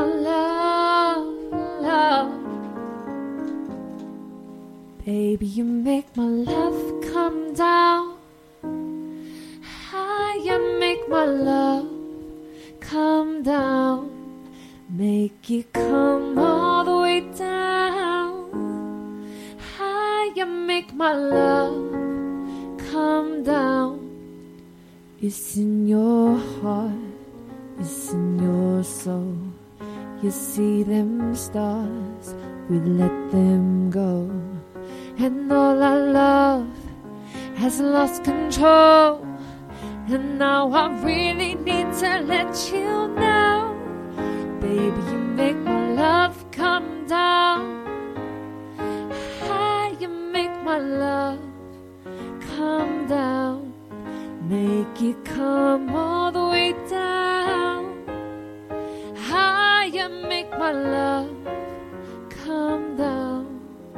love, love. Baby, you make my love come down. You make my love come down. Make it come all the way down. You make my love come down. It's in your heart, it's in your soul. You see them stars, we let them go. And all our love has lost control. And now I really need to let you know. Baby, you make my love come down. You make my love come down. Make it come all the way down. You make my love come down.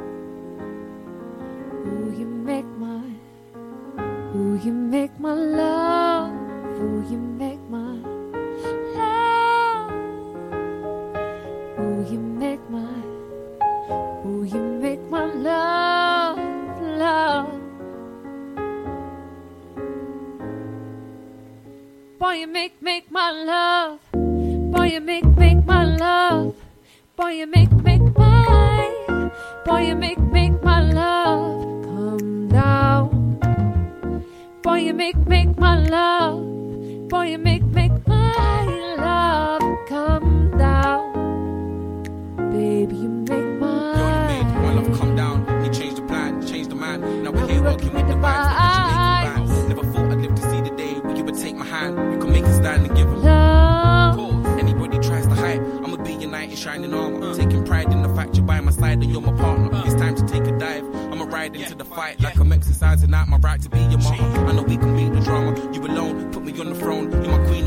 Ooh, you make my, ooh, you make my love. Ooh, you make my love. Ooh, you make my, ooh, you make my love, love. Boy, you make my love. Boy, you make my love. Boy, you make my. Boy, you make my love come down. Boy, you make my love. Boy, you make my love come down. Baby, you make my. Boy, you make my love come down. You changed the plan, changed the man. Now we're here working with the vibes. Never thought I'd live to see the day when you would take my hand. We can make a stand and give a love. Anybody tries to hide, I'ma be your knight in shining armor. Taking pride in the fact you're by my side and you're my partner. It's time to take a dive. I'ma ride into the fight like I'm exercising out my right to be your mama. I know we can beat the drama. You alone, put me on the throne. You're my queen.